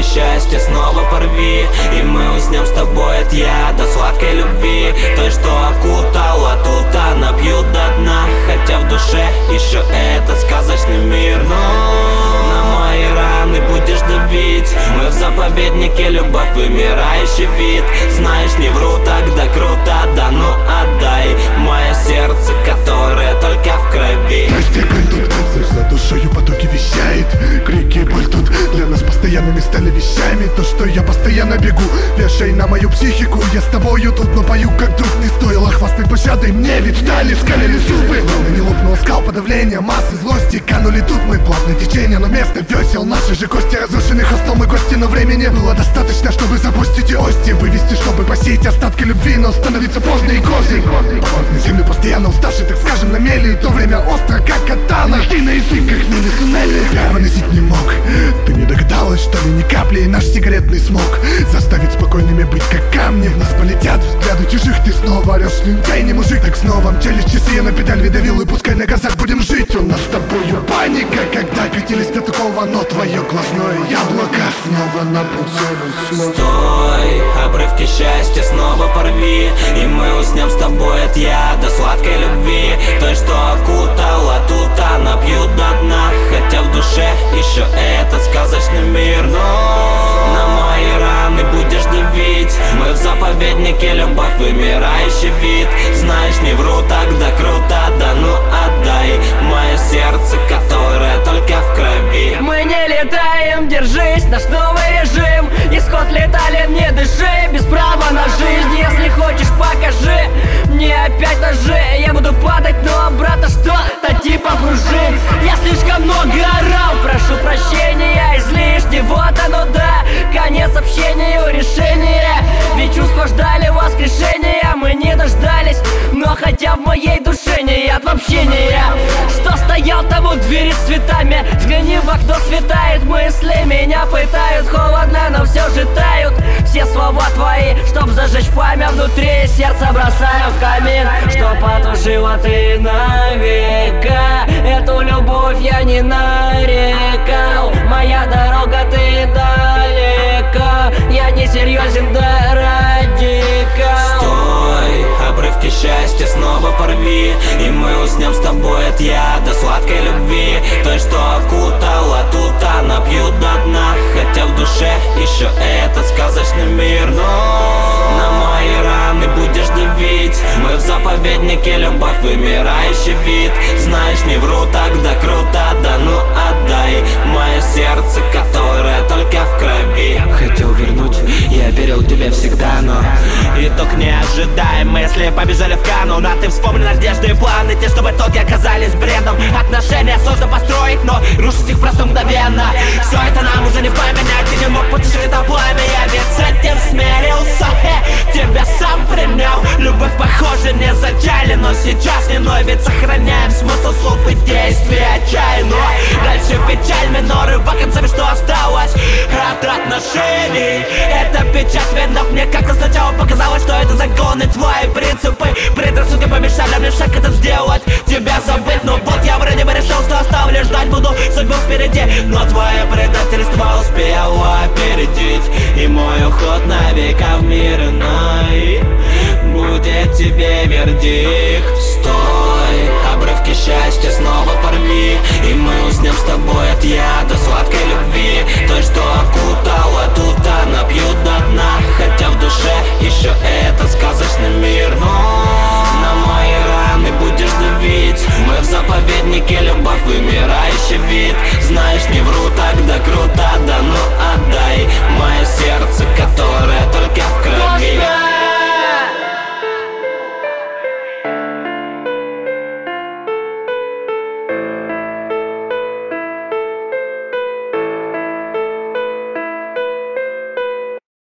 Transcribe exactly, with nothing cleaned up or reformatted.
счастья снова порви, и мы уснем с тобой от яда сладкой любви, той, что окутала, тут она пьют до дна. Хотя в душе еще этот сказочный мир, но на мои раны будешь давить. Мы в заповеднике, любовь, вымирающий вид. Знаешь, не вру, тогда круто, да ну отдай мое сердце, которое только в крови. Прости, боль тут, за душою потоки вещает. Крики и боль тут для нас постоянными стали вещами. То, что я постоянно бегу, вешай на мою психику. Я с тобою тут, но пою как друг. Не стоило хвастать пощадой мне, ведь встали, скалили зубы. Волны не лопнуло скал, подавление массы злости. Канули тут мы, плавное течение, но место весел. Наши же кости разрушены хостом и гости. Но времени было достаточно, чтобы запустить и ости. Вывести, чтобы посеять остатки любви, но становится поздно и козы. Подводные земли постоянно уставшие, так скажем, на мели. И то время остро, как катана. Ты на язык, как мини суннели. Я выносить не мог. Ты не догадалась, что ли, ни капли. И наш сигаретный смог заставить спокойными быть, как камни. В нас полетят взгляды чужих. Ты снова орешь, лентяй, не мужик. Так снова мчались часы, я на педаль видавил. И пускай на газах будем жить. У нас с тобою паника, когда катились до такого. Но твое глазное яблоко снова на пункционный. Стой, обрывки счастья снова порви, и мы уснем с тобой от яда сладкой любви, той, что окутала, тут она пьют до дна. Хотя в душе еще этот сказочный мир, но на мои раны будешь давить. Мы в заповеднике, любовь, вымирающий вид. Знаешь, не вру, тогда круто, да ну отдай мое сердце, которое только в крови. Мы не летаем, держись, наш новый режим. Исход летали, не дыши, без права на жизнь. Если хочешь, покажи мне опять ножи. Я буду падать, но обратно что-то типа пружин. Я слишком много орал, прошу прощения излишне. Вот оно, да, конец общению, решение. Ведь чувства ждали воскрешения, мы не дождались. Но хотя в моей душе нет общения. Что стоял там у двери с цветами? Взгляни в окно, светает, мысли меня пытают. Холодно, но все же тают все слова твои, чтоб зажечь пламя внутри. Сердце бросаю в камин, что потушила ты навека. Эту любовь я не нарекал. Моя дорога, ты далека. Я не серьезен, да радикал. Стой, обрывки счастья снова порви, и мы уснем с тобой от яда сладкой любви, той, что окутала, тут она пьют до дна. Хотя в душе еще этот сказочный мир, но на мои раны будешь давить. Мы в заповеднике, любовь, вымирающий вид. Знаешь, не вру, тогда круто, да ну отдай мое сердце, которое только в крови. Хотел вернуть, я верил тебе всегда, но итог неожидаем. Мысли побежали в канун, а ты вспомни надежды и планы, те, что в итоге оказались бредом. Отношения сложно построить, но рушить их просто мгновенно. Все это нам уже не поменять, ты не мог потушить это пламя. Я ведь с этим смирился, э, тебя сам принял. Любовь, похоже, не зачали, но сейчас не ной, ведь сохраняем смысл слов и действий отчаянно. Дальше печаль миноры, вакансами, что осталось от отношений. Это печать винов, мне как-то сначала показалось, что это законы, твои принципы. Предрассудки помешали мне шаг этот сделать, тебя забыть. Но вот я вроде бы решил, что оставлю ждать, буду судьбу впереди. Но твое предательство успело опередить, и мой уход на века в мир иной будет тебе вердикт. Стой, обрывки счастья снова порви, и мы уснем с тобой от яда сладкой любви, той, что окутала, тут она пьют до дна. Хотя в душе еще этот сказочный мир, но на мои раны будешь давить. Мы в заповеднике, любовь, вымирающий вид. Знаешь, не вру, тогда круто, да ну отдай мое сердце, которое только в крови.